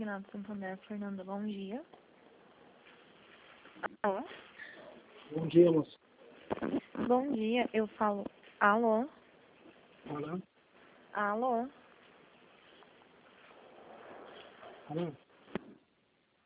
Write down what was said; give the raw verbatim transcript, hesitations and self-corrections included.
Consignado Santander, Fernanda, bom dia. Alô? Bom dia, moça. Bom dia, eu falo... Alô? Alô? Alô? Alô?